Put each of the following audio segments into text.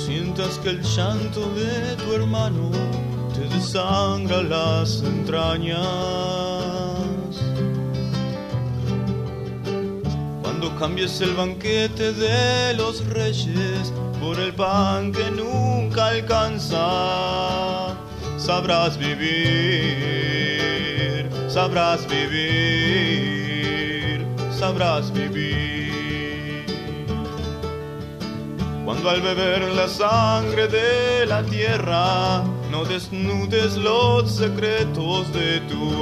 sientas que el llanto de tu hermano te desangra las entrañas. Cuando cambies el banquete de los reyes por el pan que nunca alcanza, sabrás vivir, sabrás vivir, sabrás vivir. Cuando al beber la sangre de la tierra no desnudes los secretos de tu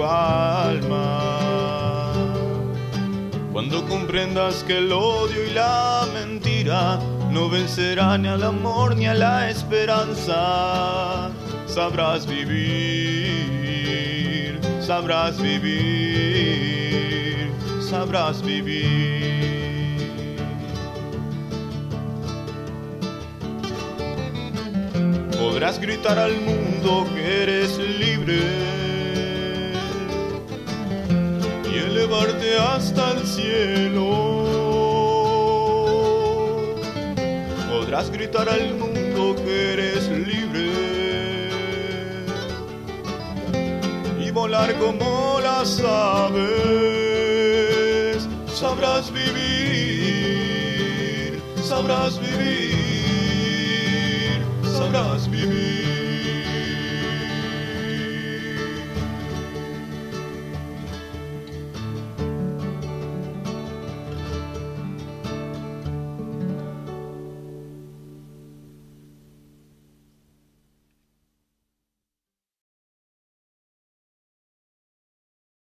alma. Cuando comprendas que el odio y la mentira no vencerán ni al amor ni a la esperanza, sabrás vivir, sabrás vivir, sabrás vivir. Podrás gritar al mundo que eres libre y elevarte hasta el cielo. Podrás gritar al mundo que eres libre y volar como las aves. Sabrás vivir, sabrás vivir.